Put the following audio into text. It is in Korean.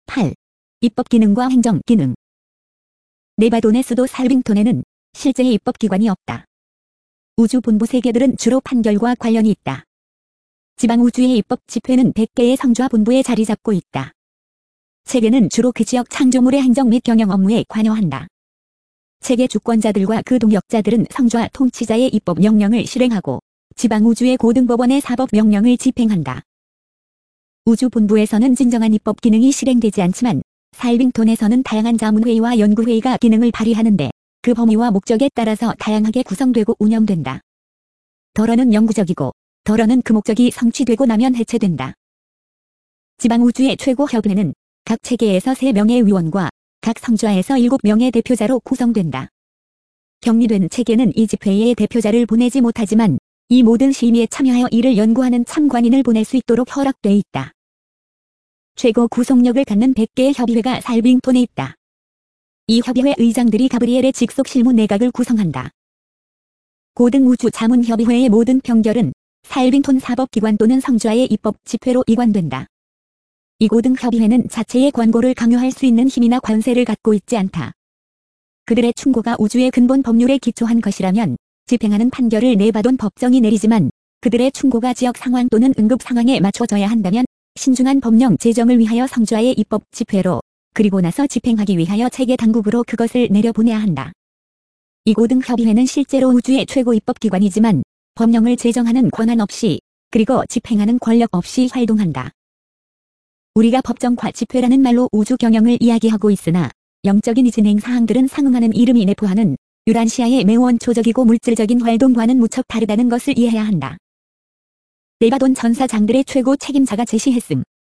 8. 입법 기능과 행정 기능. 네바돈의 수도 살빙톤에는 실제의 입법기관이 없다. 우주본부 세계들은 주로 판결과 관련이 있다. 지방우주의 입법집회는 100개의 성주와 본부에 자리 잡고 있다. 체계는 주로 그 지역 창조물의 행정 및 경영 업무에 관여한다. 체계 주권자들과 그 동역자들은 성주와 통치자의 입법 명령을 실행하고 지방우주의 고등법원의 사법 명령을 집행한다. 우주본부에서는 진정한 입법 기능이 실행되지 않지만 살빙톤에서는 다양한 자문회의와 연구회의가 기능을 발휘하는데 그 범위와 목적에 따라서 다양하게 구성되고 운영된다. 덜어는 영구적이고 덜어는 그 목적이 성취되고 나면 해체된다. 지방우주의 최고협의회는 각 체계에서 3명의 위원과 각 성주하에서 7명의 대표자로 구성된다. 격리된 체계는 이 집회에 대표자를 보내지 못하지만 이 모든 심의에 참여하여 이를 연구하는 참관인을 보낼 수 있도록 허락돼 있다. 최고 구속력을 갖는 100개의 협의회가 살빙톤에 있다. 이 협의회 의장들이 가브리엘의 직속 실무 내각을 구성한다. 고등우주자문협의회의 모든 평결은 살빙톤 사법기관 또는 성주하의 입법 집회로 이관된다. 이 고등협의회는 자체의 권고를 강요할 수 있는 힘이나 관세를 갖고 있지 않다. 그들의 충고가 우주의 근본 법률에 기초한 것이라면 집행하는 판결을 네바돈 법정이 내리지만 그들의 충고가 지역 상황 또는 응급 상황에 맞춰져야 한다면 신중한 법령 제정을 위하여 성주하의 입법 집회로 그리고 나서 집행하기 위하여 체계 당국으로 그것을 내려보내야 한다. 이 고등협의회는 실제로 우주의 최고 입법기관이지만 법령을 제정하는 권한 없이 그리고 집행하는 권력 없이 활동한다. 우리가 법정과 집회라는 말로 우주 경영을 이야기하고 있으나 영적인 진행 사항들은 상응하는 이름이 내포하는 유란시아의 매우 원초적이고 물질적인 활동과는 무척 다르다는 것을 이해해야 한다. 네바돈 전사장들의 최고 책임자가 제시했음.